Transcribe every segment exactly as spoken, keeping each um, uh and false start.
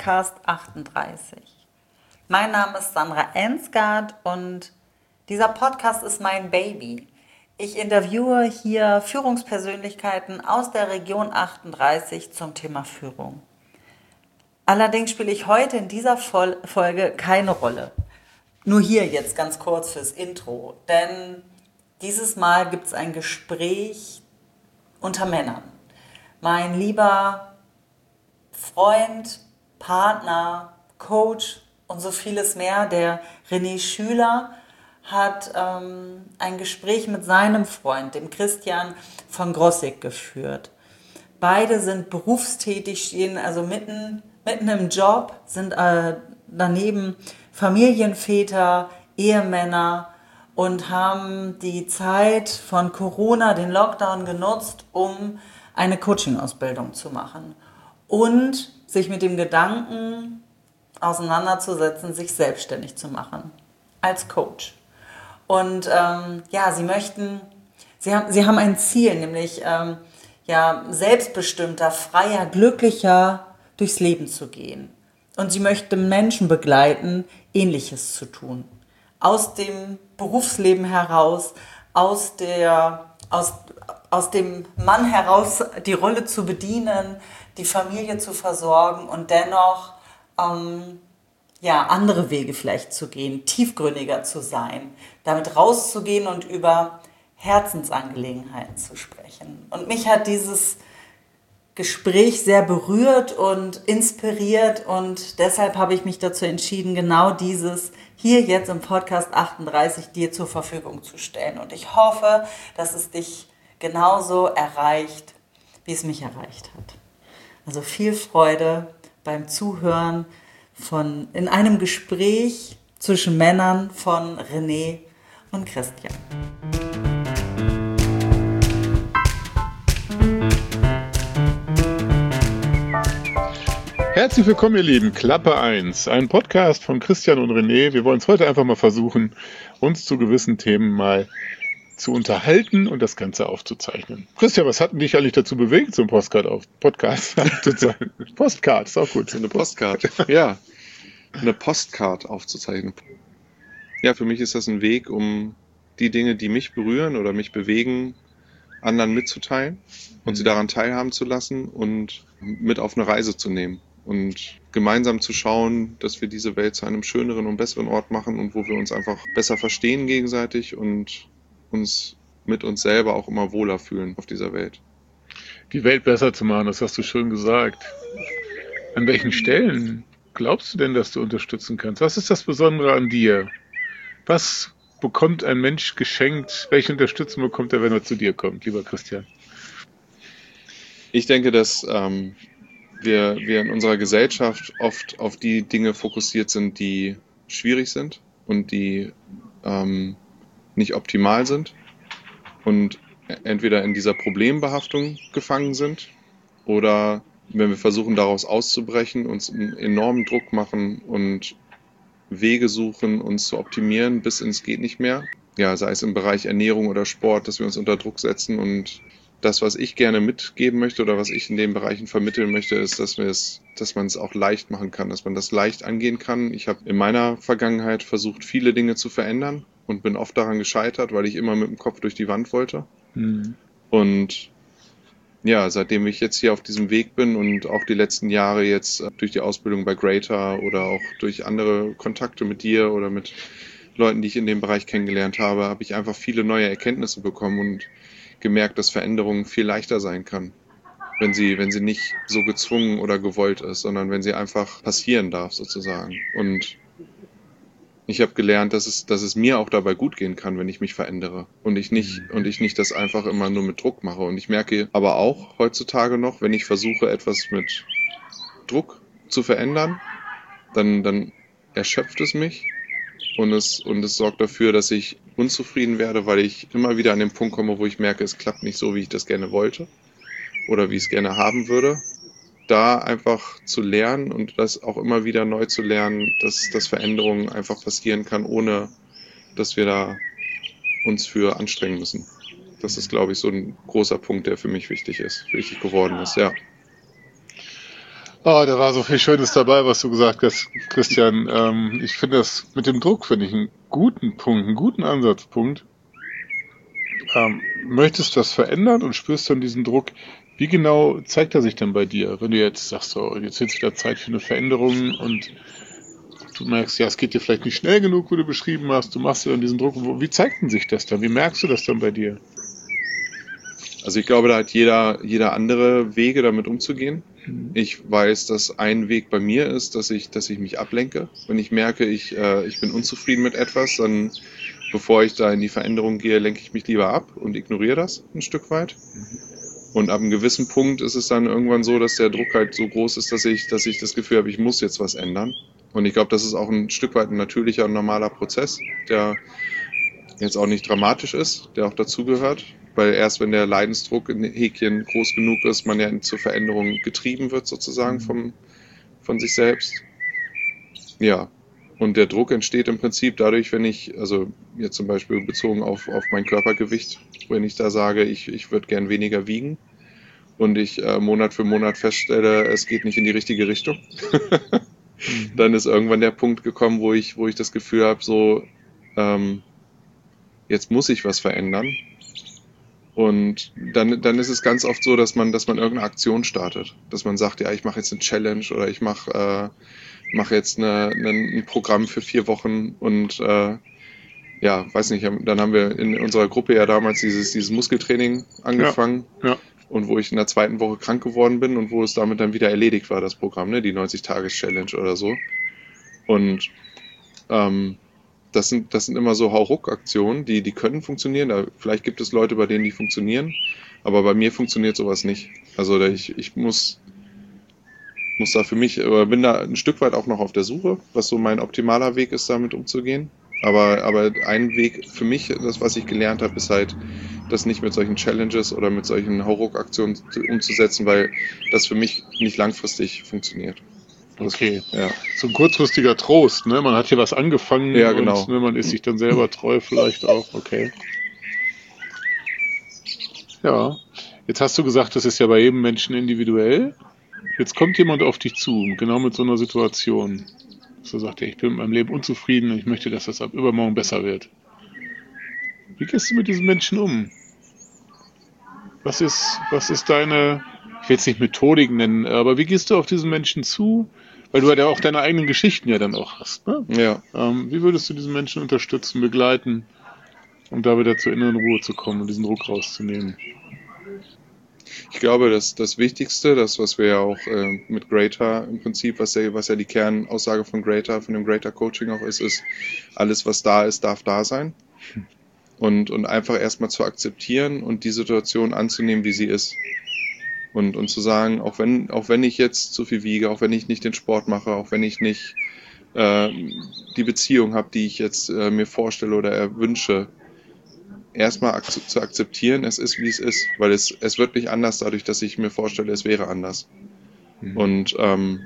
Podcast achtunddreißig. Mein Name ist Sandra Ensgard und dieser Podcast ist mein Baby. Ich interviewe hier Führungspersönlichkeiten aus der Region achtunddreißig zum Thema Führung. Allerdings spiele ich heute in dieser Folge keine Rolle. Nur hier jetzt ganz kurz fürs Intro, denn dieses Mal gibt es ein Gespräch unter Männern. Mein lieber Freund, Partner, Coach und so vieles mehr, der René Schüler, hat ähm, ein Gespräch mit seinem Freund, dem Christian von Grossig, geführt. Beide sind berufstätig, stehen also mitten, mitten im Job, sind äh, daneben Familienväter, Ehemänner und haben die Zeit von Corona, den Lockdown, genutzt, um eine Coaching-Ausbildung zu machen und sich mit dem Gedanken auseinanderzusetzen, sich selbstständig zu machen als Coach. Und ähm, ja, sie möchten, sie haben, sie haben ein Ziel, nämlich ähm, ja, selbstbestimmter, freier, glücklicher durchs Leben zu gehen. Und sie möchten Menschen begleiten, Ähnliches zu tun. Aus dem Berufsleben heraus, aus, der, aus, aus dem Mann heraus die Rolle zu bedienen, die Familie zu versorgen und dennoch ähm, ja, andere Wege vielleicht zu gehen, tiefgründiger zu sein, damit rauszugehen und über Herzensangelegenheiten zu sprechen. Und mich hat dieses Gespräch sehr berührt und inspiriert und deshalb habe ich mich dazu entschieden, genau dieses hier jetzt im Podcast achtunddreißig dir zur Verfügung zu stellen. Und ich hoffe, dass es dich genauso erreicht, wie es mich erreicht hat. Also viel Freude beim Zuhören von, in einem Gespräch zwischen Männern von René und Christian. Herzlich willkommen, ihr Lieben. Klappe eins, ein Podcast von Christian und René. Wir wollen es heute einfach mal versuchen, uns zu gewissen Themen mal zu unterhalten und das Ganze aufzuzeichnen. Christian, was hat denn dich eigentlich dazu bewegt, so einen Postcard auf Podcast aufzuzeichnen? Postcard, ist auch gut. So eine Postcard, ja. Eine Postcard aufzuzeichnen. Ja, für mich ist das ein Weg, um die Dinge, die mich berühren oder mich bewegen, anderen mitzuteilen und mhm. sie daran teilhaben zu lassen und mit auf eine Reise zu nehmen. Und gemeinsam zu schauen, dass wir diese Welt zu einem schöneren und besseren Ort machen und wo wir uns einfach besser verstehen gegenseitig und uns mit uns selber auch immer wohler fühlen auf dieser Welt. Die Welt besser zu machen, das hast du schön gesagt. An welchen Stellen glaubst du denn, dass du unterstützen kannst? Was ist das Besondere an dir? Was bekommt ein Mensch geschenkt? Welche Unterstützung bekommt er, wenn er zu dir kommt, lieber Christian? Ich denke, dass ähm, wir, wir in unserer Gesellschaft oft auf die Dinge fokussiert sind, die schwierig sind und die ähm, nicht optimal sind und entweder in dieser Problembehaftung gefangen sind oder wenn wir versuchen, daraus auszubrechen, uns einen enormen Druck machen und Wege suchen, uns zu optimieren bis ins geht nicht mehr. Ja, sei es im Bereich Ernährung oder Sport, dass wir uns unter Druck setzen. Und das, was ich gerne mitgeben möchte oder was ich in den Bereichen vermitteln möchte, ist, dass wir es, dass man es auch leicht machen kann, dass man das leicht angehen kann. Ich habe in meiner Vergangenheit versucht, viele Dinge zu verändern und bin oft daran gescheitert, weil ich immer mit dem Kopf durch die Wand wollte. Mhm. Und ja, seitdem ich jetzt hier auf diesem Weg bin und auch die letzten Jahre jetzt durch die Ausbildung bei Greater oder auch durch andere Kontakte mit dir oder mit Leuten, die ich in dem Bereich kennengelernt habe, habe ich einfach viele neue Erkenntnisse bekommen und gemerkt, dass Veränderung viel leichter sein kann, wenn sie, wenn sie nicht so gezwungen oder gewollt ist, sondern wenn sie einfach passieren darf sozusagen. Und ich habe gelernt, dass es, dass es mir auch dabei gut gehen kann, wenn ich mich verändere und ich nicht und ich nicht das einfach immer nur mit Druck mache. Und ich merke aber auch heutzutage noch, wenn ich versuche, etwas mit Druck zu verändern, dann, dann erschöpft es mich und es, und es sorgt dafür, dass ich unzufrieden werde, weil ich immer wieder an den Punkt komme, wo ich merke, es klappt nicht so, wie ich das gerne wollte oder wie ich es gerne haben würde. Da einfach zu lernen und das auch immer wieder neu zu lernen, dass, dass Veränderungen einfach passieren kann, ohne dass wir da uns für anstrengen müssen. Das ist, glaube ich, so ein großer Punkt, der für mich wichtig ist, wichtig geworden ist, ja. Oh, da war so viel Schönes dabei, was du gesagt hast, Christian. Ähm, ich finde das mit dem Druck, finde ich einen guten Punkt, einen guten Ansatzpunkt. Ähm, möchtest das verändern und spürst dann diesen Druck. Wie genau zeigt er sich denn bei dir, wenn du jetzt sagst, so, jetzt ist wieder Zeit für eine Veränderung und du merkst, ja, es geht dir vielleicht nicht schnell genug, wie du beschrieben hast, du machst dir dann diesen Druck. Wie zeigt denn sich das dann? Wie merkst du das dann bei dir? Also ich glaube, da hat jeder, jeder andere Wege, damit umzugehen. Mhm. Ich weiß, dass ein Weg bei mir ist, dass ich, dass ich mich ablenke. Wenn ich merke, ich, äh, ich bin unzufrieden mit etwas, dann, bevor ich da in die Veränderung gehe, lenke ich mich lieber ab und ignoriere das ein Stück weit. Und ab einem gewissen Punkt ist es dann irgendwann so, dass der Druck halt so groß ist, dass ich, dass ich das Gefühl habe, ich muss jetzt was ändern. Und ich glaube, das ist auch ein Stück weit ein natürlicher und normaler Prozess, der jetzt auch nicht dramatisch ist, der auch dazugehört. Weil erst wenn der Leidensdruck in Häkchen groß genug ist, man ja zur Veränderung getrieben wird sozusagen vom, von sich selbst. Ja, und der Druck entsteht im Prinzip dadurch, wenn ich, also jetzt zum Beispiel bezogen auf, auf mein Körpergewicht, wenn ich da sage, ich, ich würde gern weniger wiegen und ich äh, Monat für Monat feststelle, es geht nicht in die richtige Richtung, dann ist irgendwann der Punkt gekommen, wo ich, wo ich das Gefühl habe, so, ähm, jetzt muss ich was verändern. Und dann, dann ist es ganz oft so, dass man, dass man irgendeine Aktion startet. Dass man sagt, ja, ich mache jetzt eine Challenge oder ich mache äh, mach jetzt eine, eine, ein Programm für vier Wochen und äh, ja, weiß nicht, dann haben wir in unserer Gruppe ja damals dieses, dieses Muskeltraining angefangen. Ja, ja. Und wo ich in der zweiten Woche krank geworden bin und wo es damit dann wieder erledigt war, das Programm, ne, die neunzig-Tages-Challenge oder so. Und ähm, Das sind, das sind immer so Hauruck-Aktionen, die, die können funktionieren. Da, vielleicht gibt es Leute, bei denen die funktionieren, aber bei mir funktioniert sowas nicht. Also da ich, ich muss, muss da für mich, oder bin da ein Stück weit auch noch auf der Suche, was so mein optimaler Weg ist, damit umzugehen. Aber, aber ein Weg für mich, das, was ich gelernt habe, ist halt, das nicht mit solchen Challenges oder mit solchen Hauruck-Aktionen umzusetzen, weil das für mich nicht langfristig funktioniert. Okay. Ja. So ein kurzfristiger Trost, ne? Man hat hier was angefangen Ja, genau. und ne, man ist sich dann selber treu vielleicht auch. Okay. Ja. Jetzt hast du gesagt, das ist ja bei jedem Menschen individuell. Jetzt kommt jemand auf dich zu, genau mit so einer Situation. Dass er sagt, ja, ich bin mit meinem Leben unzufrieden und ich möchte, dass das ab übermorgen besser wird. Wie gehst du mit diesen Menschen um? Was ist, was ist deine, ich will es nicht Methodik nennen, aber wie gehst du auf diesen Menschen zu? Weil du ja auch deine eigenen Geschichten ja dann auch hast. Ne? Ja. Ähm, wie würdest du diesen Menschen unterstützen, begleiten, um da wieder zur inneren Ruhe zu kommen und diesen Druck rauszunehmen? Ich glaube, dass das Wichtigste, das, was wir ja auch äh, mit Greater im Prinzip, was ja, was ja die Kernaussage von Greater, von dem Greater Coaching auch ist, ist, alles, was da ist, darf da sein. Und, und einfach erstmal zu akzeptieren und die Situation anzunehmen, wie sie ist. Und, und zu sagen, auch wenn, auch wenn ich jetzt zu viel wiege, auch wenn ich nicht den Sport mache, auch wenn ich nicht äh, die Beziehung habe, die ich jetzt äh, mir vorstelle oder erwünsche, erstmal ak- zu akzeptieren, es ist, wie es ist. Weil es, es wird nicht anders dadurch, dass ich mir vorstelle, es wäre anders. Mhm. Und ähm,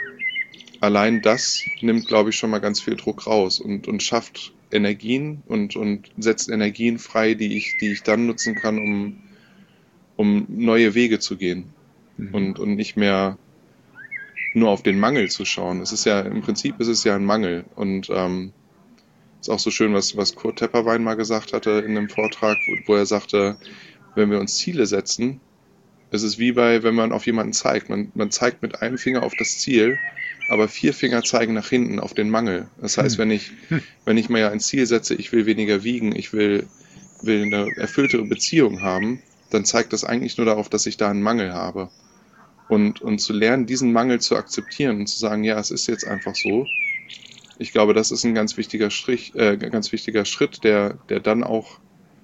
allein das nimmt, glaube ich, schon mal ganz viel Druck raus und, und schafft Energien und, und setzt Energien frei, die ich, die ich dann nutzen kann, um, um neue Wege zu gehen. Mhm. Und, und nicht mehr nur auf den Mangel zu schauen. Es ist ja, im Prinzip ist es ja ein Mangel. Und ähm, ist auch so schön, was, was Kurt Tepperwein mal gesagt hatte in einem Vortrag, wo, wo er sagte, wenn wir uns Ziele setzen, ist es wie bei, wenn man auf jemanden zeigt. Man, man zeigt mit einem Finger auf das Ziel, aber vier Finger zeigen nach hinten auf den Mangel. Das heißt, wenn ich, wenn ich mir ja ein Ziel setze, ich will weniger wiegen, ich will, will eine erfülltere Beziehung haben, dann zeigt das eigentlich nur darauf, dass ich da einen Mangel habe. Und, und zu lernen, diesen Mangel zu akzeptieren und zu sagen, ja, es ist jetzt einfach so. Ich glaube, das ist ein ganz wichtiger Strich, äh, ganz wichtiger Schritt, der, der dann auch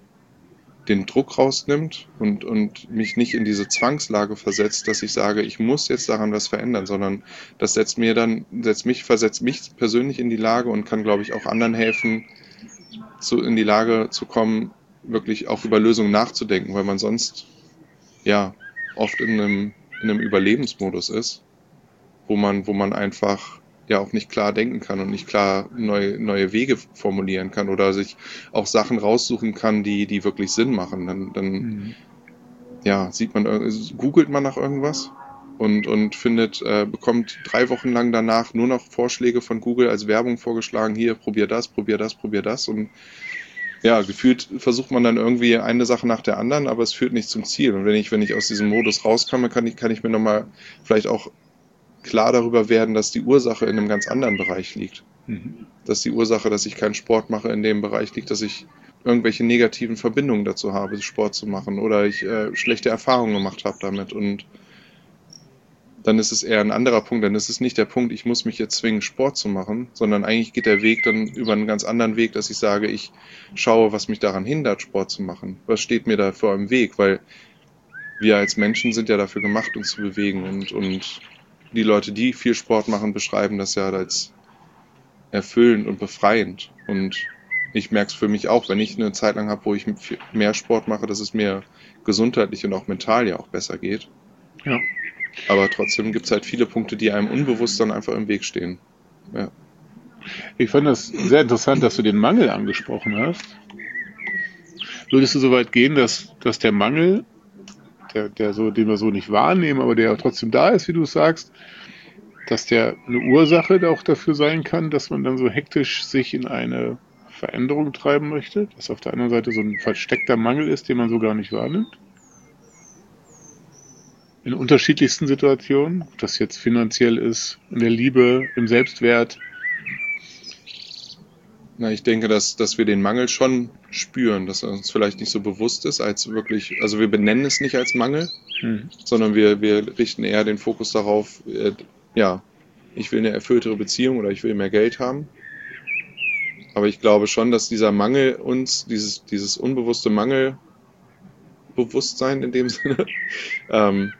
den Druck rausnimmt und, und mich nicht in diese Zwangslage versetzt, dass ich sage, ich muss jetzt daran was verändern, sondern das setzt mir dann, setzt mich, versetzt mich persönlich in die Lage und kann, glaube ich, auch anderen helfen, zu, in die Lage zu kommen, wirklich auch über Lösungen nachzudenken, weil man sonst, ja, oft in einem, in einem Überlebensmodus ist, wo man, wo man einfach ja auch nicht klar denken kann und nicht klar neue, neue Wege formulieren kann oder sich auch Sachen raussuchen kann, die, die wirklich Sinn machen. Dann, dann mhm. ja, sieht man, googelt man nach irgendwas und, und findet, äh, bekommt drei Wochen lang danach nur noch Vorschläge von Google als Werbung vorgeschlagen, hier, probier das, probier das, probier das und ja, gefühlt versucht man dann irgendwie eine Sache nach der anderen, aber es führt nicht zum Ziel. Und wenn ich, wenn ich aus diesem Modus rauskomme, kann ich, kann ich mir nochmal vielleicht auch klar darüber werden, dass die Ursache in einem ganz anderen Bereich liegt. Mhm. Dass die Ursache, dass ich keinen Sport mache, in dem Bereich liegt, dass ich irgendwelche negativen Verbindungen dazu habe, Sport zu machen oder ich äh, schlechte Erfahrungen gemacht habe damit und dann ist es eher ein anderer Punkt, dann ist es nicht der Punkt, ich muss mich jetzt zwingen, Sport zu machen, sondern eigentlich geht der Weg dann über einen ganz anderen Weg, dass ich sage, ich schaue, was mich daran hindert, Sport zu machen. Was steht mir da vor im Weg? Weil wir als Menschen sind ja dafür gemacht, uns zu bewegen und, und die Leute, die viel Sport machen, beschreiben das ja als erfüllend und befreiend und ich merke es für mich auch, wenn ich eine Zeit lang habe, wo ich mehr Sport mache, dass es mir gesundheitlich und auch mental ja auch besser geht. Ja. Aber trotzdem gibt es halt viele Punkte, die einem unbewusst dann einfach im Weg stehen. Ja. Ich fand das sehr interessant, dass du den Mangel angesprochen hast. Würdest du so weit gehen, dass, dass der Mangel, der, der so, den wir so nicht wahrnehmen, aber der trotzdem da ist, wie du es sagst, dass der eine Ursache auch dafür sein kann, dass man dann so hektisch sich in eine Veränderung treiben möchte? Dass auf der anderen Seite so ein versteckter Mangel ist, den man so gar nicht wahrnimmt? In unterschiedlichsten Situationen, ob das jetzt finanziell ist, in der Liebe, im Selbstwert. Na, ich denke, dass, dass wir den Mangel schon spüren, dass er uns vielleicht nicht so bewusst ist, als wirklich, also wir benennen es nicht als Mangel, hm. sondern wir, wir richten eher den Fokus darauf, äh, ja, ich will eine erfülltere Beziehung oder ich will mehr Geld haben. Aber ich glaube schon, dass dieser Mangel uns, dieses, dieses unbewusste Mangelbewusstsein in dem Sinne, ähm,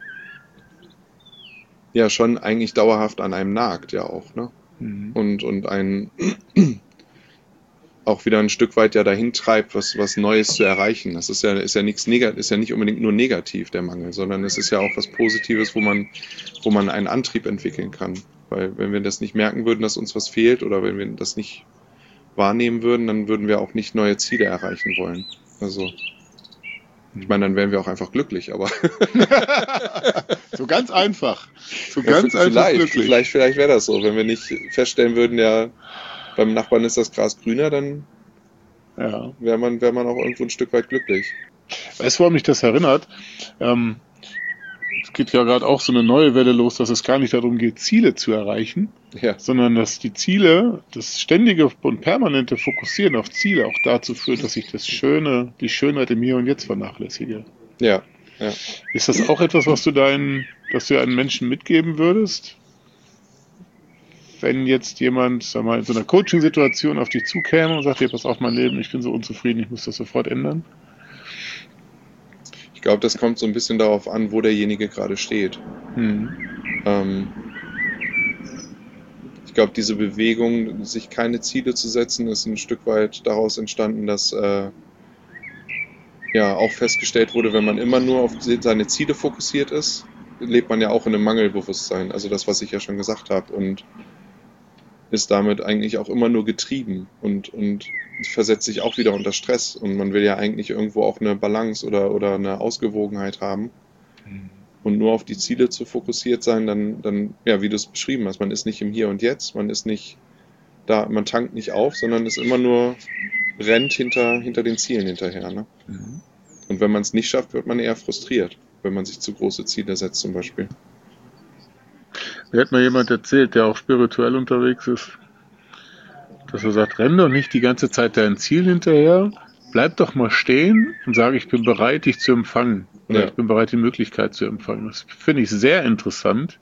ja schon eigentlich dauerhaft an einem nagt, ja auch, ne? Mhm. Und, und einen auch wieder ein Stück weit ja dahin treibt, was, was Neues zu erreichen. Das ist ja, ist ja nichts negativ, ist ja nicht unbedingt nur negativ, der Mangel, sondern es ist ja auch was Positives, wo man, wo man einen Antrieb entwickeln kann. Weil wenn wir das nicht merken würden, dass uns was fehlt oder wenn wir das nicht wahrnehmen würden, dann würden wir auch nicht neue Ziele erreichen wollen. Also ich meine, dann wären wir auch einfach glücklich, aber so ganz einfach. So ja, ganz vielleicht, einfach glücklich. Vielleicht, vielleicht wäre das so. Wenn wir nicht feststellen würden, ja, beim Nachbarn ist das Gras grüner, dann ja. wäre man, wär man auch irgendwo ein Stück weit glücklich. Weißt du, woran mich das erinnert? Ähm, es geht ja gerade auch so eine neue Welle los, dass es gar nicht darum geht, Ziele zu erreichen, ja. sondern dass die Ziele, das ständige und permanente Fokussieren auf Ziele auch dazu führt, dass ich das Schöne, die Schönheit im Hier und Jetzt vernachlässige. Ja, ja. Ist das auch etwas, was du deinen, dass du einen Menschen mitgeben würdest? Wenn jetzt jemand, sag mal, in so einer Coaching-Situation auf dich zukäme und sagt, hey, pass auf mein Leben, ich bin so unzufrieden, ich muss das sofort ändern? Ich glaube, das kommt so ein bisschen darauf an, wo derjenige gerade steht. Hm. Ähm, ich glaube, diese Bewegung, sich keine Ziele zu setzen, ist ein Stück weit daraus entstanden, dass äh, ja auch festgestellt wurde, wenn man immer nur auf seine Ziele fokussiert ist, lebt man ja auch in einem Mangelbewusstsein. Also das, was ich ja schon gesagt habe. Und ist damit eigentlich auch immer nur getrieben und, und versetzt sich auch wieder unter Stress. Und man will ja eigentlich irgendwo auch eine Balance oder, oder eine Ausgewogenheit haben. Mhm. Und nur auf die Ziele zu fokussiert sein, dann, dann, ja, wie du es beschrieben hast, man ist nicht im Hier und Jetzt, man ist nicht da, man tankt nicht auf, sondern ist immer nur rennt hinter, hinter den Zielen hinterher. Ne? Mhm. Und wenn man es nicht schafft, wird man eher frustriert, wenn man sich zu große Ziele setzt zum Beispiel. Mir hat mal jemand erzählt, der auch spirituell unterwegs ist, dass er sagt, renn doch nicht die ganze Zeit dein Ziel hinterher, bleib doch mal stehen und sage, ich bin bereit, dich zu empfangen. Oder ja. ich bin bereit, die Möglichkeit zu empfangen. Das finde ich sehr interessant.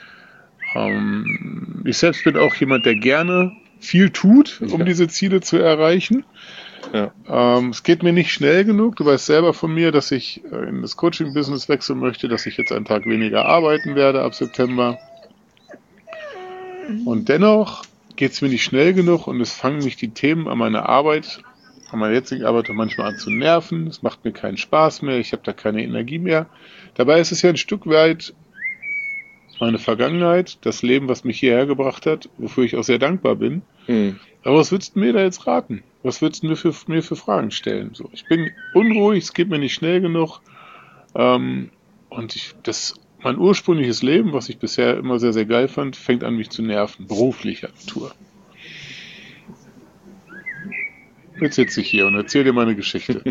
Ähm, ich selbst bin auch jemand, der gerne viel tut, um ja. diese Ziele zu erreichen. Ja. Ähm, es geht mir nicht schnell genug. Du weißt selber von mir, dass ich in das Coaching-Business wechseln möchte, dass ich jetzt einen Tag weniger arbeiten werde ab September. Und dennoch geht es mir nicht schnell genug und es fangen mich die Themen an meiner Arbeit, an meiner jetzigen Arbeit manchmal an zu nerven. Es macht mir keinen Spaß mehr, ich habe da keine Energie mehr. Dabei ist es ja ein Stück weit meine Vergangenheit, das Leben, was mich hierher gebracht hat, wofür ich auch sehr dankbar bin. Mhm. Aber was würdest du mir da jetzt raten? Was würdest du mir für, mir für Fragen stellen? So, ich bin unruhig, es geht mir nicht schnell genug. Ähm, und ich, das mein ursprüngliches Leben, was ich bisher immer sehr, sehr geil fand, fängt an, mich zu nerven. Beruflicher Natur. Jetzt sitze ich hier und erzähle dir meine Geschichte.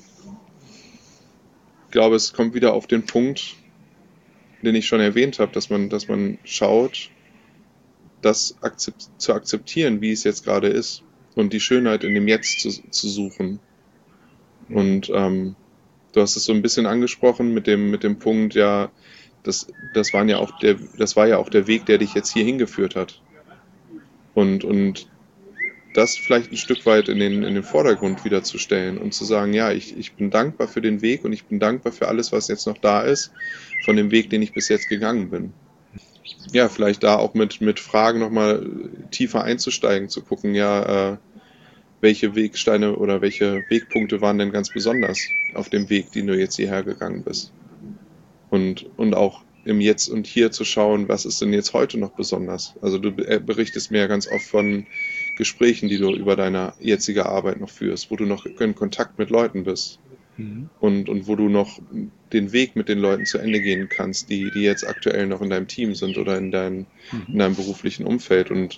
Ich glaube, es kommt wieder auf den Punkt, den ich schon erwähnt habe, dass man, dass man schaut, das akzept, zu akzeptieren, wie es jetzt gerade ist und die Schönheit in dem Jetzt zu, zu suchen. Und ähm, du hast es so ein bisschen angesprochen mit dem, mit dem Punkt, ja, das, das, waren ja auch der, das war ja auch der Weg, der dich jetzt hier hingeführt hat. Und, und das vielleicht ein Stück weit in den, in den Vordergrund wieder zu stellen und zu sagen, ja, ich, ich bin dankbar für den Weg und ich bin dankbar für alles, was jetzt noch da ist, von dem Weg, den ich bis jetzt gegangen bin. Ja, vielleicht da auch mit, mit Fragen nochmal tiefer einzusteigen, zu gucken, ja, äh, welche Wegsteine oder welche Wegpunkte waren denn ganz besonders auf dem Weg, den du jetzt hierher gegangen bist. Und, und auch im Jetzt und Hier zu schauen, was ist denn jetzt heute noch besonders. Also du berichtest mir ja ganz oft von Gesprächen, die du über deine jetzige Arbeit noch führst, wo du noch in Kontakt mit Leuten bist. Mhm. Und, und wo du noch den Weg mit den Leuten zu Ende gehen kannst, die, die jetzt aktuell noch in deinem Team sind oder in, dein, mhm. in deinem beruflichen Umfeld. Und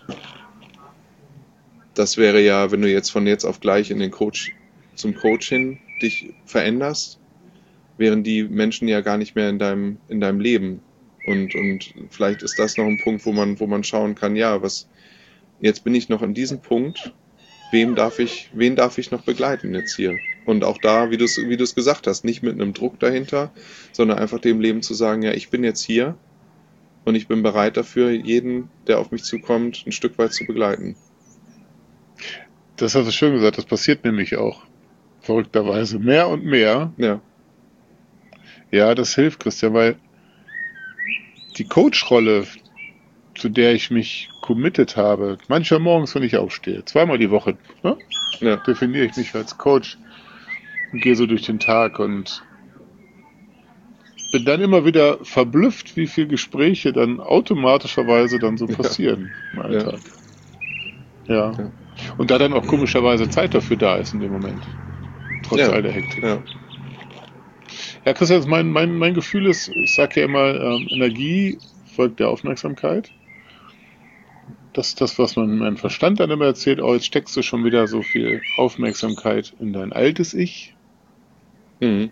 das wäre ja, wenn du jetzt von jetzt auf gleich in den Coach zum Coach hin dich veränderst, wären die Menschen ja gar nicht mehr in deinem, in deinem Leben. Und, und vielleicht ist das noch ein Punkt, wo man, wo man schauen kann, ja, was, jetzt bin ich noch an diesem Punkt, wem darf ich, wen darf ich noch begleiten jetzt hier? Und auch da, wie du es, wie du es gesagt hast, nicht mit einem Druck dahinter, sondern einfach dem Leben zu sagen, ja, ich bin jetzt hier und ich bin bereit dafür, jeden, der auf mich zukommt, ein Stück weit zu begleiten. Das hast du schön gesagt, das passiert nämlich auch. Verrückterweise. Mehr und mehr. Ja. Ja, das hilft, Christian, weil die Coach-Rolle, zu der ich mich committed habe, manchmal morgens, wenn ich aufstehe, zweimal die Woche, ne? Ja. Definiere ich mich als Coach und gehe so durch den Tag und bin dann immer wieder verblüfft, wie viele Gespräche dann automatischerweise dann so passieren ja. im Alltag. Ja. Ja. ja. Und da dann auch komischerweise Zeit dafür da ist in dem Moment. Trotz ja. all der Hektik. Ja. Ja, Christian, mein, mein, mein Gefühl ist, ich sage ja immer, ähm, Energie folgt der Aufmerksamkeit. Das ist das, was man mein Verstand dann immer erzählt, oh, jetzt steckst du schon wieder so viel Aufmerksamkeit in dein altes Ich. Mhm.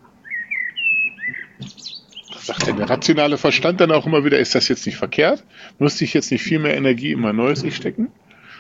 Da sagt ja der rationale Verstand dann auch immer wieder, ist das jetzt nicht verkehrt? Müsste ich jetzt nicht viel mehr Energie in mein neues Ich stecken?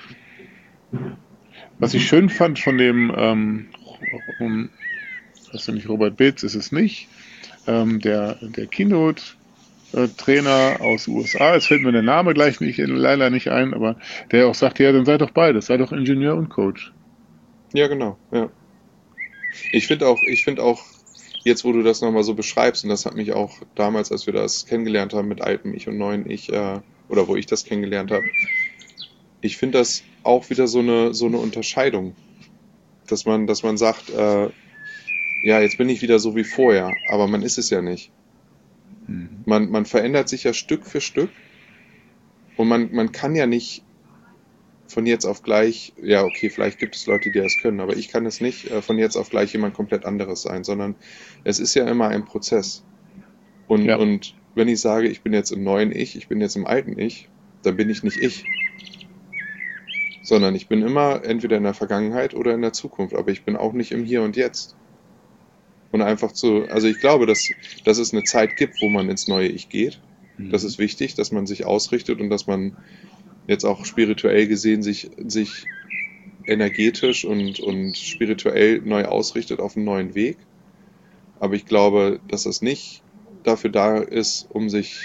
Was ich schön fand von dem, ähm, um, das ist ja nicht Robert Bilz, ist es nicht, ähm, der, der Keynote-Trainer aus den U S A, jetzt fällt mir der Name gleich nicht, leider nicht ein, aber der auch sagt, ja, dann sei doch beides, sei doch Ingenieur und Coach. Ja, genau, ja. Ich finde auch, ich finde auch, jetzt wo du das nochmal so beschreibst, und das hat mich auch damals, als wir das kennengelernt haben mit altem Ich und neuen Ich, äh, oder wo ich das kennengelernt habe, ich finde das auch wieder so eine, so eine Unterscheidung, dass man, dass man sagt, äh, ja, jetzt bin ich wieder so wie vorher, aber man ist es ja nicht. Mhm. Man, man verändert sich ja Stück für Stück und man, man kann ja nicht von jetzt auf gleich, ja okay, vielleicht gibt es Leute, die das können, aber ich kann es nicht äh, von jetzt auf gleich jemand komplett anderes sein, sondern es ist ja immer ein Prozess. Und, ja. und wenn ich sage, ich bin jetzt im neuen Ich, ich bin jetzt im alten Ich, dann bin ich nicht ich. Sondern ich bin immer entweder in der Vergangenheit oder in der Zukunft, aber ich bin auch nicht im Hier und Jetzt. Und einfach zu, also ich glaube, dass, dass es eine Zeit gibt, wo man ins neue Ich geht. Mhm. Das ist wichtig, dass man sich ausrichtet und dass man jetzt auch spirituell gesehen sich, sich energetisch und, und spirituell neu ausrichtet auf einen neuen Weg. Aber ich glaube, dass das nicht dafür da ist, um sich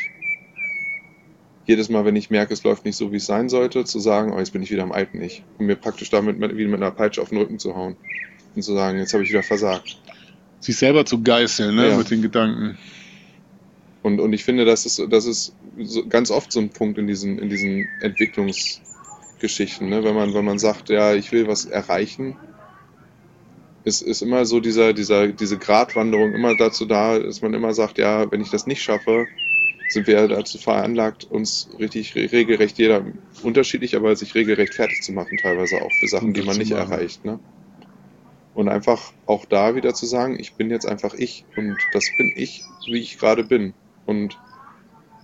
jedes Mal, wenn ich merke, es läuft nicht so, wie es sein sollte, zu sagen, oh, jetzt bin ich wieder im alten Ich. Und mir praktisch damit mit, wie mit einer Peitsche auf den Rücken zu hauen. Und zu sagen, jetzt habe ich wieder versagt. Sich selber zu geißeln, ne, ja. mit den Gedanken. Und, und ich finde, das ist, das ist so ganz oft so ein Punkt in diesen, in diesen Entwicklungsgeschichten, ne? Wenn man, wenn man sagt, ja, ich will was erreichen, ist, ist immer so dieser, dieser, diese Gratwanderung immer dazu da, dass man immer sagt, ja, wenn ich das nicht schaffe, sind wir dazu veranlagt, uns richtig regelrecht, jeder unterschiedlich, aber sich regelrecht fertig zu machen, teilweise auch für Sachen, die man nicht erreicht, ne? Und einfach auch da wieder zu sagen, ich bin jetzt einfach ich und das bin ich, wie ich gerade bin. Und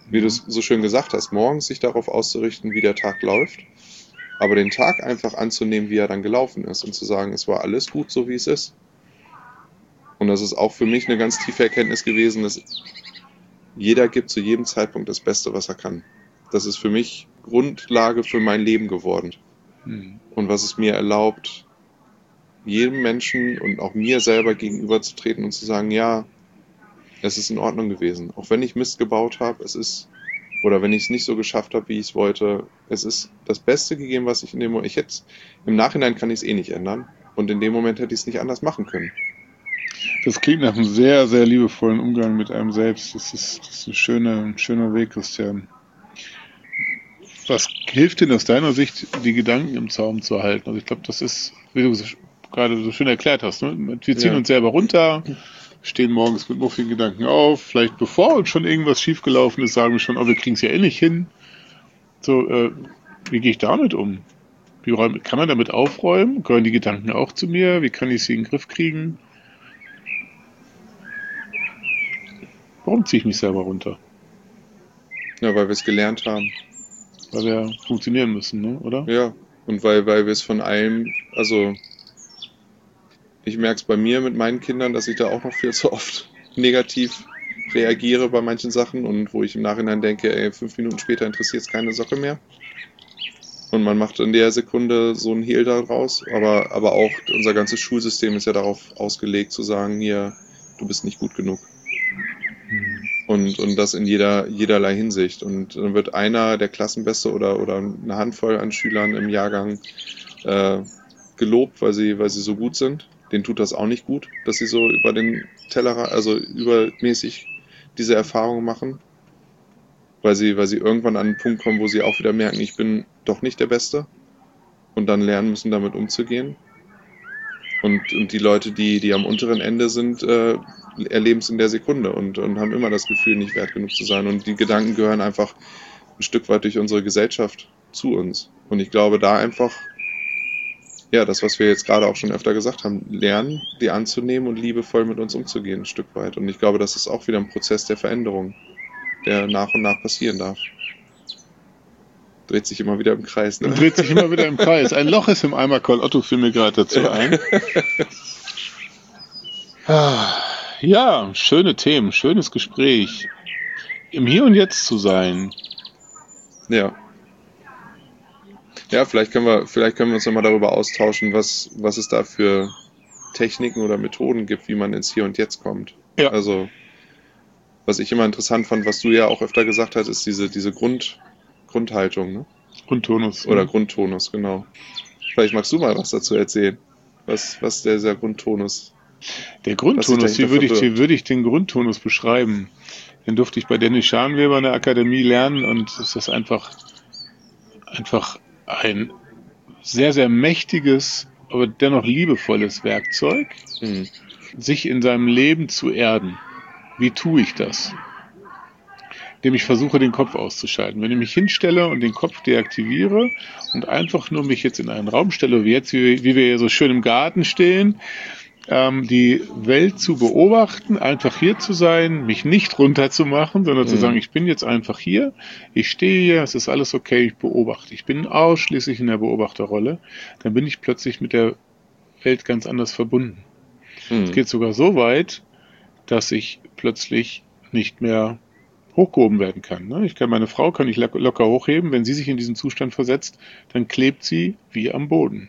wie du es so schön gesagt hast, morgens sich darauf auszurichten, wie der Tag läuft, aber den Tag einfach anzunehmen, wie er dann gelaufen ist und zu sagen, es war alles gut, so wie es ist. Und das ist auch für mich eine ganz tiefe Erkenntnis gewesen, dass jeder gibt zu jedem Zeitpunkt das Beste, was er kann. Das ist für mich Grundlage für mein Leben geworden. Mhm. Und was es mir erlaubt, jedem Menschen und auch mir selber gegenüberzutreten und zu sagen, ja, es ist in Ordnung gewesen. Auch wenn ich Mist gebaut habe, es ist, oder wenn ich es nicht so geschafft habe, wie ich es wollte, es ist das Beste gegeben, was ich in dem Moment, ich hätte im Nachhinein kann ich es eh nicht ändern. Und in dem Moment hätte ich es nicht anders machen können. Das klingt nach einem sehr, sehr liebevollen Umgang mit einem selbst. Das ist, das ist ein schöner, ein schöner Weg, Christian. Was hilft denn aus deiner Sicht, die Gedanken im Zaum zu halten? Also ich glaube, das ist, wie du es gerade so schön erklärt hast, ne? Wir ziehen Ja. uns selber runter, stehen morgens mit muffigen Gedanken auf, vielleicht bevor uns schon irgendwas schiefgelaufen ist, sagen wir schon, oh, wir kriegen es ja eh nicht hin. So, äh, wie gehe ich damit um? Wie räum, kann man damit aufräumen? Gehören die Gedanken auch zu mir? Wie kann ich sie in den Griff kriegen? Warum ziehe ich mich selber runter? Ja, weil wir es gelernt haben. Weil wir funktionieren müssen, ne? Oder? Ja, und weil, weil wir es von allem, also ich merke es bei mir mit meinen Kindern, dass ich da auch noch viel zu oft negativ reagiere bei manchen Sachen und wo ich im Nachhinein denke, ey, fünf Minuten später interessiert es keine Socke mehr. Und man macht in der Sekunde so einen Hehl daraus, aber, aber auch unser ganzes Schulsystem ist ja darauf ausgelegt zu sagen, hier, du bist nicht gut genug. Und, und das in jeder, jederlei Hinsicht. Und dann wird einer, der Klassenbeste oder, oder eine Handvoll an Schülern im Jahrgang äh, gelobt, weil sie, weil sie so gut sind. Denen tut das auch nicht gut, dass sie so über den Tellerrand, also übermäßig diese Erfahrungen machen. Weil sie, weil sie irgendwann an einen Punkt kommen, wo sie auch wieder merken, ich bin doch nicht der Beste. Und dann lernen müssen, damit umzugehen. Und, und die Leute, die, die am unteren Ende sind, äh, erleben es in der Sekunde und, und haben immer das Gefühl, nicht wert genug zu sein. Und die Gedanken gehören einfach ein Stück weit durch unsere Gesellschaft zu uns. Und ich glaube, da einfach, ja, das, was wir jetzt gerade auch schon öfter gesagt haben, lernen, die anzunehmen und liebevoll mit uns umzugehen, ein Stück weit. Und ich glaube, das ist auch wieder ein Prozess der Veränderung, der nach und nach passieren darf. Dreht sich immer wieder im Kreis, ne? Dreht sich immer wieder im Kreis. Ein Loch ist im Eimer, Karl Otto fiel mir gerade dazu ein. Ja, schöne Themen, schönes Gespräch. Im Hier und Jetzt zu sein. Ja. Ja, vielleicht können wir, vielleicht können wir uns nochmal darüber austauschen, was, was es da für Techniken oder Methoden gibt, wie man ins Hier und Jetzt kommt. Ja. Also, was ich immer interessant fand, was du ja auch öfter gesagt hast, ist diese, diese Grund, Grundhaltung, ne? Grundtonus. Oder Grundtonus, genau. Vielleicht magst du mal was dazu erzählen. Was, was der, dieser Grundtonus. Der Grundtonus, was sich wie würde ich, dahinter wie würde ich den Grundtonus beschreiben? Den durfte ich bei Dennis Scharnweber in der Akademie lernen und es ist einfach, einfach ein sehr, sehr mächtiges, aber dennoch liebevolles Werkzeug, Mhm. sich in seinem Leben zu erden. Wie tue ich das? Indem ich versuche, den Kopf auszuschalten. Wenn ich mich hinstelle und den Kopf deaktiviere und einfach nur mich jetzt in einen Raum stelle, wie jetzt, wie, wie wir hier so schön im Garten stehen, ähm, die Welt zu beobachten, einfach hier zu sein, mich nicht runterzumachen, sondern zu Mhm. sagen, ich bin jetzt einfach hier, ich stehe hier, es ist alles okay, ich beobachte. Ich bin ausschließlich in der Beobachterrolle. Dann bin ich plötzlich mit der Welt ganz anders verbunden. Es Mhm. geht sogar so weit, dass ich plötzlich nicht mehr hochgehoben werden kann. Ne? Ich kann meine Frau kann ich locker hochheben, wenn sie sich in diesen Zustand versetzt, dann klebt sie wie am Boden.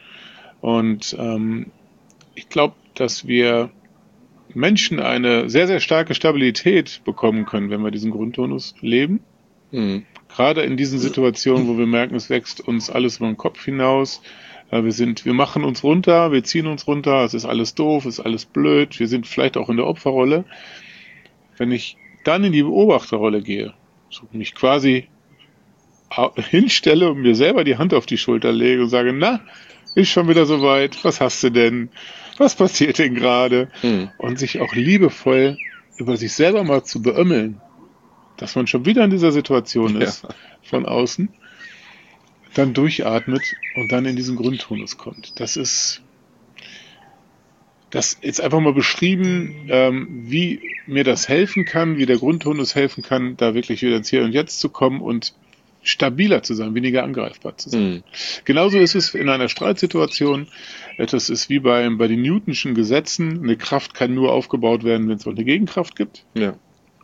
Und ähm, ich glaube, dass wir Menschen eine sehr, sehr starke Stabilität bekommen können, wenn wir diesen Grundtonus leben. Mhm. Gerade in diesen Situationen, wo wir merken, es wächst uns alles über den Kopf hinaus. Äh, Wir sind, wir machen uns runter, wir ziehen uns runter, es ist alles doof, es ist alles blöd, wir sind vielleicht auch in der Opferrolle. Wenn ich dann in die Beobachterrolle gehe, so mich quasi au- hinstelle und mir selber die Hand auf die Schulter lege und sage, na, ist schon wieder soweit, was hast du denn? Was passiert denn gerade? Mhm. Und sich auch liebevoll über sich selber mal zu beömmeln, dass man schon wieder in dieser Situation ist, Ja. von außen, dann durchatmet und dann in diesen Grundtonus kommt. Das ist, das ist einfach mal beschrieben, ähm, wie mir das helfen kann, wie der Grundtonus helfen kann, da wirklich wieder ins Hier und Jetzt zu kommen und stabiler zu sein, weniger angreifbar zu sein. Mhm. Genauso ist es in einer Streitsituation. Das ist wie bei, bei den Newtonschen Gesetzen. Eine Kraft kann nur aufgebaut werden, wenn es auch eine Gegenkraft gibt. Ja.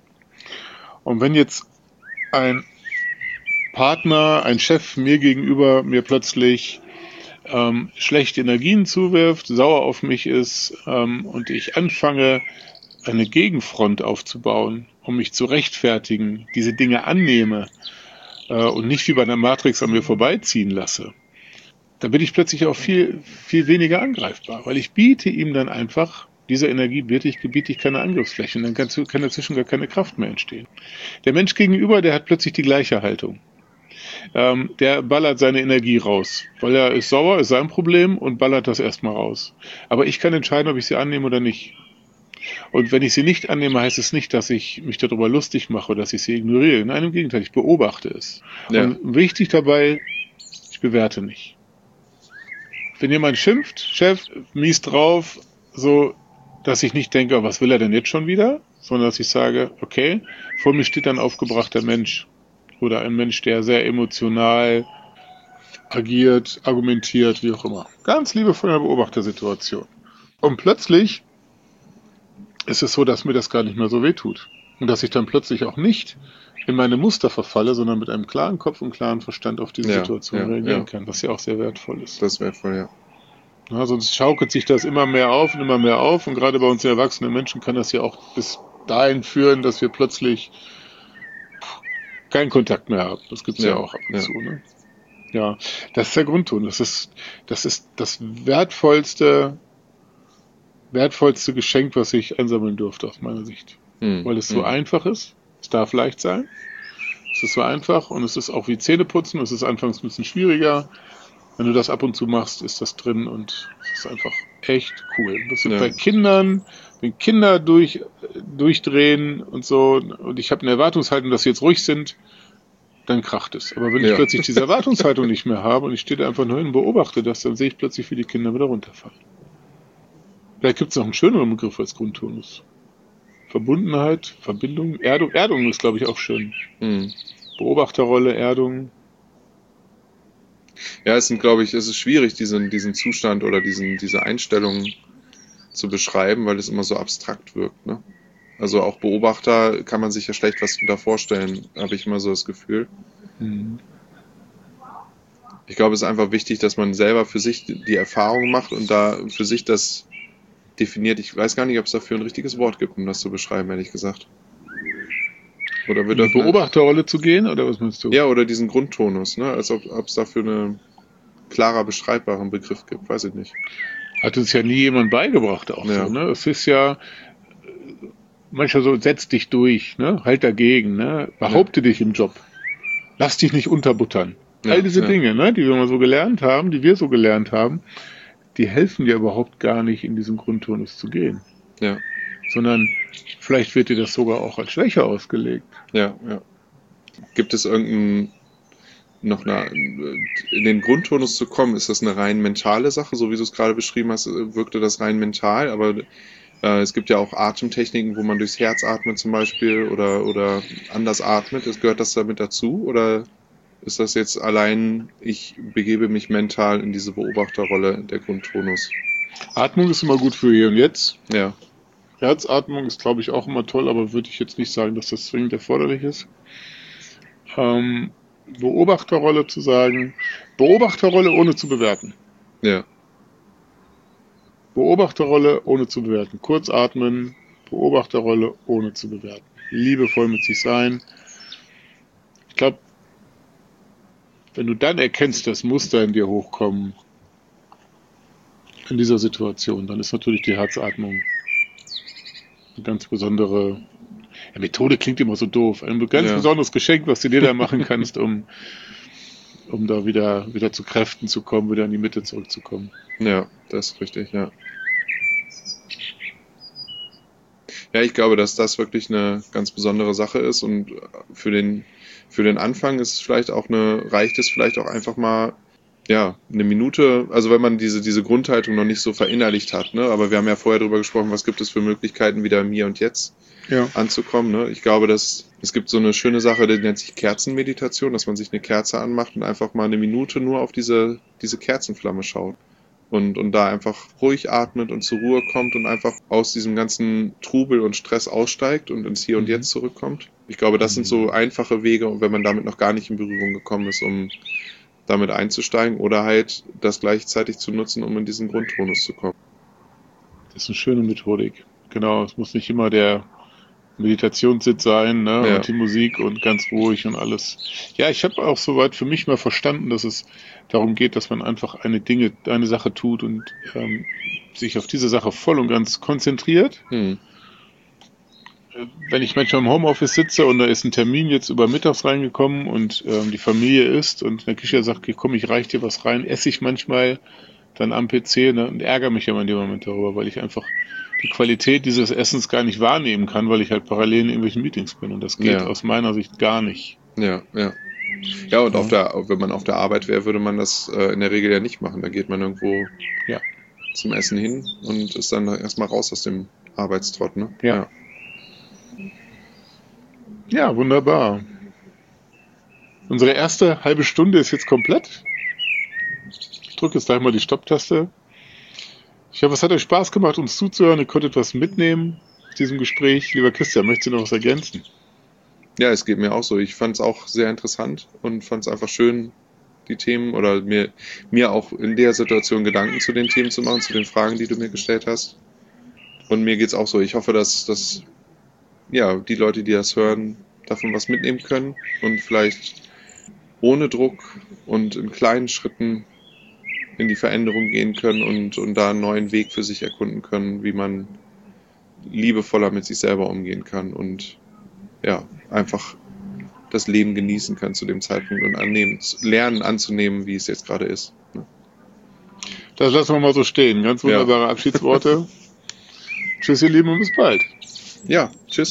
Und wenn jetzt ein Partner, ein Chef mir gegenüber mir plötzlich ähm, schlechte Energien zuwirft, sauer auf mich ist ähm, und ich anfange, eine Gegenfront aufzubauen, um mich zu rechtfertigen, diese Dinge annehme äh, und nicht wie bei einer Matrix an mir vorbeiziehen lasse, da bin ich plötzlich auch viel, viel weniger angreifbar, weil ich biete ihm dann einfach, dieser Energie biete ich, biete ich keine Angriffsfläche und dann kann, kann dazwischen gar keine Kraft mehr entstehen. Der Mensch gegenüber, der hat plötzlich die gleiche Haltung. Ähm, der ballert seine Energie raus, weil er ist sauer, ist sein Problem und ballert das erstmal raus. Aber ich kann entscheiden, ob ich sie annehme oder nicht. Und wenn ich sie nicht annehme, heißt es nicht, dass ich mich darüber lustig mache oder dass ich sie ignoriere. Nein, im Gegenteil, ich beobachte es. Ja. Und wichtig dabei, ich bewerte nicht. Wenn jemand schimpft, Chef, mies drauf, so, dass ich nicht denke, was will er denn jetzt schon wieder? Sondern dass ich sage, okay, vor mir steht ein aufgebrachter Mensch. Oder ein Mensch, der sehr emotional agiert, argumentiert, wie auch immer. Ganz liebevoll in der Beobachtersituation. Und plötzlich ist es so, dass mir das gar nicht mehr so wehtut. Und dass ich dann plötzlich auch nicht in meine Muster verfalle, sondern mit einem klaren Kopf und klaren Verstand auf diese Ja, Situation ja, reagieren ja. kann, was ja auch sehr wertvoll ist. Das ist wertvoll, ja. Ja, sonst schaukelt sich das immer mehr auf und immer mehr auf. Und gerade bei uns erwachsenen Menschen kann das ja auch bis dahin führen, dass wir plötzlich keinen Kontakt mehr haben. Das gibt's ja, Ja, auch ab und ja. zu. Ne? Ja, das ist der Grundton. Das ist, das ist das wertvollste, wertvollste Geschenk, was ich einsammeln durfte, aus meiner Sicht. Hm, Weil es so hm. einfach ist. Es darf leicht sein. Es ist so einfach und es ist auch wie Zähneputzen. Es ist anfangs ein bisschen schwieriger. Wenn du das ab und zu machst, ist das drin und es ist einfach echt cool. Das sind Ja. bei Kindern, wenn Kinder durch, durchdrehen und so, und ich habe eine Erwartungshaltung, dass sie jetzt ruhig sind, dann kracht es. Aber wenn ich Ja. plötzlich diese Erwartungshaltung nicht mehr habe und ich stehe da einfach nur hin und beobachte das, dann sehe ich plötzlich, wie die Kinder wieder runterfallen. Vielleicht gibt es noch einen schöneren Begriff als Grundtonus. Verbundenheit, Verbindung, Erdung. Erdung ist, glaube ich, auch schön. Hm. Beobachterrolle, Erdung. Ja, es sind, glaube ich, es ist schwierig, diesen, diesen Zustand oder diesen, diese Einstellung zu beschreiben, weil es immer so abstrakt wirkt. Ne? Also auch Beobachter kann man sich ja schlecht was da vorstellen, habe ich immer so das Gefühl. Mhm. Ich glaube, es ist einfach wichtig, dass man selber für sich die Erfahrung macht und da für sich das definiert. Ich weiß gar nicht, ob es dafür ein richtiges Wort gibt, um das zu beschreiben, ehrlich gesagt. Oder In wird die das Beobachterrolle zu gehen, oder was meinst du? ja, oder diesen Grundtonus, ne? Als ob es dafür einen klarer beschreibbaren Begriff gibt, weiß ich nicht. Hat uns ja nie jemand beigebracht auch Ja. so, ne? Es ist ja äh, manchmal so, setz dich durch, ne? Halt dagegen, ne? Behaupte dich im Job. Lass dich nicht unterbuttern. Ja, All diese ja. Dinge, ne, die wir mal so gelernt haben, die wir so gelernt haben, die helfen dir überhaupt gar nicht, in diesen Grundtonus zu gehen. Ja, Sondern vielleicht wird dir das sogar auch als Schwäche ausgelegt. ja, ja. Gibt es irgendein noch eine, in den Grundtonus zu kommen, ist das eine rein mentale Sache, so wie du es gerade beschrieben hast, wirkte das rein mental, aber äh, es gibt ja auch Atemtechniken, wo man durchs Herz atmet zum Beispiel oder, oder anders atmet. Ist, gehört das damit dazu oder ist das jetzt allein, ich begebe mich mental in diese Beobachterrolle, der Grundtonus? Atmung ist immer gut für hier und jetzt. Ja, Herzatmung ist, glaube ich, auch immer toll, aber würde ich jetzt nicht sagen, dass das zwingend erforderlich ist. Ähm, Beobachterrolle zu sagen, Beobachterrolle ohne zu bewerten. ja, Beobachterrolle ohne zu bewerten. Kurz atmen, Beobachterrolle ohne zu bewerten. Liebevoll mit sich sein. Ich glaube, wenn du dann erkennst, dass Muster in dir hochkommen, in dieser Situation, dann ist natürlich die Herzatmung eine ganz besondere ja, Methode, klingt immer so doof. Ein ganz Ja. besonderes Geschenk, was du dir da machen kannst, um, um da wieder, wieder zu Kräften zu kommen, wieder in die Mitte zurückzukommen. ja, das ist richtig, ja. Ja, ich glaube, dass das wirklich eine ganz besondere Sache ist und für den, für den Anfang ist es vielleicht auch eine, reicht es vielleicht auch einfach mal ja, eine Minute, also wenn man diese, diese Grundhaltung noch nicht so verinnerlicht hat, ne? Aber wir haben ja vorher darüber gesprochen, was gibt es für Möglichkeiten, wieder im Hier und Jetzt Ja. anzukommen. Ne? Ich glaube, dass es gibt so eine schöne Sache, die nennt sich Kerzenmeditation, dass man sich eine Kerze anmacht und einfach mal eine Minute nur auf diese, diese Kerzenflamme schaut. Und, und da einfach ruhig atmet und zur Ruhe kommt und einfach aus diesem ganzen Trubel und Stress aussteigt und ins Hier und Mhm. Jetzt zurückkommt. Ich glaube, das sind so einfache Wege, wenn man damit noch gar nicht in Berührung gekommen ist, um damit einzusteigen oder halt das gleichzeitig zu nutzen, um in diesen Grundtonus zu kommen. Das ist eine schöne Methodik. Genau, es muss nicht immer der Meditationssitz sein, ne? Ja. Und die Musik und ganz ruhig und alles. Ja, ich habe auch soweit für mich mal verstanden, dass es darum geht, dass man einfach eine Dinge, eine Sache tut und ähm, sich auf diese Sache voll und ganz konzentriert. Hm. Wenn ich manchmal im Homeoffice sitze und da ist ein Termin jetzt über mittags reingekommen und ähm, die Familie isst und der Küche sagt, komm, ich reich dir was rein, esse ich manchmal dann am P C, ne, und ärgere mich immer in dem Moment darüber, weil ich einfach die Qualität dieses Essens gar nicht wahrnehmen kann, weil ich halt parallel in irgendwelchen Meetings bin und das geht Ja. aus meiner Sicht gar nicht. Ja, ja. Ja, und Ja. auf der, wenn man auf der Arbeit wäre, würde man das äh, in der Regel ja nicht machen. Da geht man irgendwo Ja. zum Essen hin und ist dann erstmal raus aus dem Arbeitstrott, ne? Ja. Ja. Ja, wunderbar. Unsere erste halbe Stunde ist jetzt komplett. Ich drücke jetzt gleich mal die Stopptaste. Ich hoffe, es hat euch Spaß gemacht, uns zuzuhören. Ihr konntet was mitnehmen aus diesem Gespräch. Lieber Christian, möchtest du noch was ergänzen? Ja, es geht mir auch so. Ich fand es auch sehr interessant und fand es einfach schön, die Themen oder mir, mir auch in der Situation Gedanken zu den Themen zu machen, zu den Fragen, die du mir gestellt hast. Und mir geht's auch so. Ich hoffe, dass, dass ja, die Leute, die das hören, davon was mitnehmen können und vielleicht ohne Druck und in kleinen Schritten in die Veränderung gehen können und, und da einen neuen Weg für sich erkunden können, wie man liebevoller mit sich selber umgehen kann und ja, einfach das Leben genießen kann zu dem Zeitpunkt und annehmen, lernen anzunehmen, wie es jetzt gerade ist. Das lassen wir mal so stehen. Ganz wunderbare Ja. Abschiedsworte. Tschüss, ihr Lieben, und bis bald. Ja, tschüss.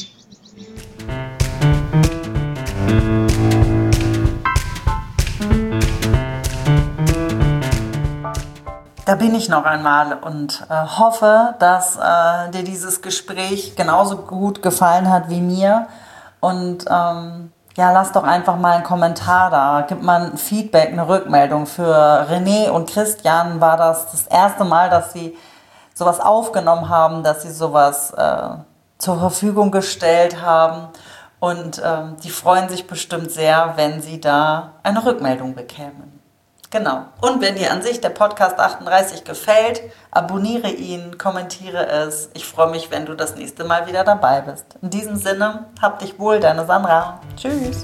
Da bin ich noch einmal und äh, hoffe, dass äh, dir dieses Gespräch genauso gut gefallen hat wie mir. Und ähm, ja, lass doch einfach mal einen Kommentar da. Gib mal ein Feedback, eine Rückmeldung. Für René und Christian war das das erste Mal, dass sie sowas aufgenommen haben, dass sie sowas äh, zur Verfügung gestellt haben. Und ähm, die freuen sich bestimmt sehr, wenn sie da eine Rückmeldung bekämen. Genau. Und wenn dir an sich der Podcast achtunddreißig gefällt, abonniere ihn, kommentiere es. Ich freue mich, wenn du das nächste Mal wieder dabei bist. In diesem Sinne, hab dich wohl, deine Sandra. Tschüss.